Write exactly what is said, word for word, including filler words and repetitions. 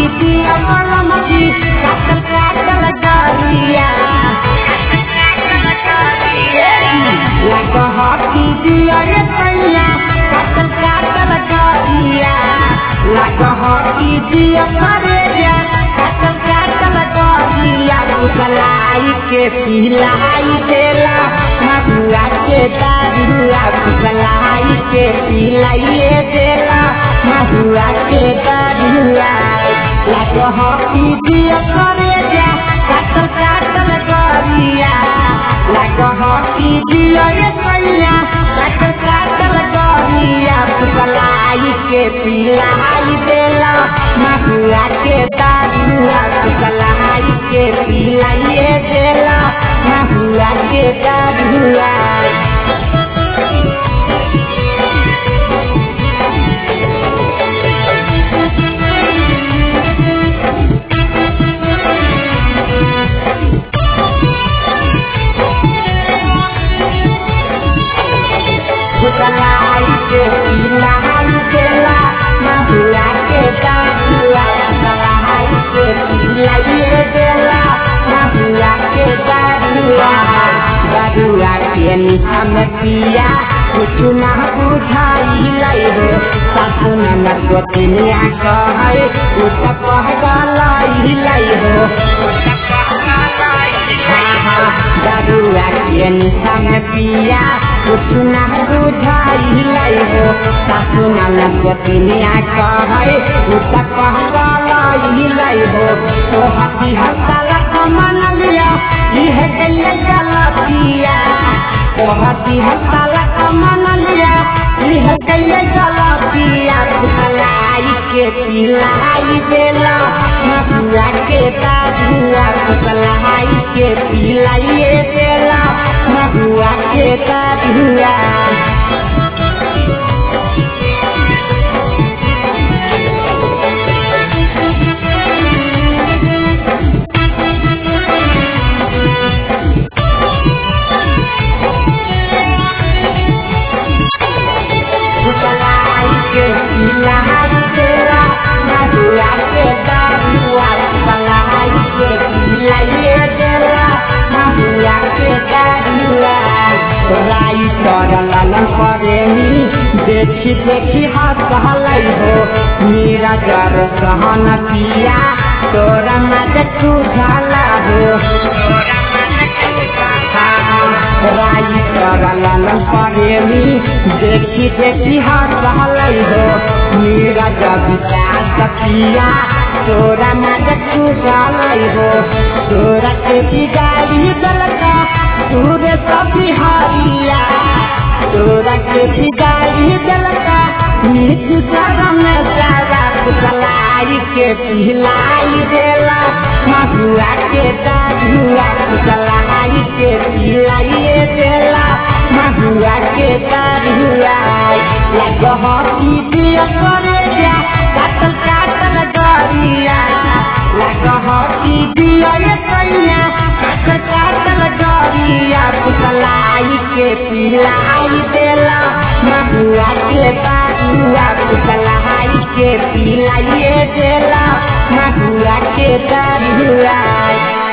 दिया मलमती काटल काटल गरिया लगह की दिया रे सैया काटल काटल गरिया लगह की दिया करेजा काटल काटल गरिया कुसलाई के पिलाई देला महुआ के दारुआ कुसलाई के पिलाई देला महुआ के दारुआ लगह की दिया करेजा काटल काटल गरिया लगह की दिया रे सैया काटल काटल गरिया कुसलाई के पिलाई देला महुआ के दारुआ कुसलाई के पिलाई देला महुआ के दारुआ कुसलाई के पिलाई देला महुआ के दारुआ कुसलाई के पिलाई देला महुआ के दारुआ दारुआ के निशा में पिया कुछ ना बुझाई लाई हो सासु ननद गोतिनिया कहे उठ कह गलाई लाई हो दारुआ के निशा में पिया कुछ ना बुझाई लाई हो सासु ननद गोतिनिया कहे उठ कह गलाई लाई हो तो हाथी हसाला कमन लिया यह गले गलतिया तो हाथी हसाला कमन लिया यह गले गलतिया कुसलाई के पिलाई देला महुआ के दारुआ कुसलाई के पिलाई देला महुआ के दारुआ कुसलाई के पिलाई देला महुआ के दारुआ कुसलाई के पिलाई देला महुआ के दारुआ राई कर लालन करेनी देखी देखी हाथ कहलाई हो मेरा जर सहन पिया तोरा मत तू झाला हो राई कर लालन करेनी देखी देखी हाथ कहलाई हो मेरा जब पिया तोरा मत तू झालाई हो तोरा के बिगाड़ी दलका तूरे सब बिहारिया तोरा के बिगाड़ी दलका नीच गरम सारा कुसलाई के पिलाई देला महुआ के दारुआ कुसलाई के पिलाई देला महुआ के दारुआ लगह की दिया करेजा काटल काटल गरिया लगह की दिया रे सैया काटल काटल गरिया कुसलाई के पिलाई देला महुआ के दारुआ कुसलाई के पिलाई देला महुआ के दारुआ।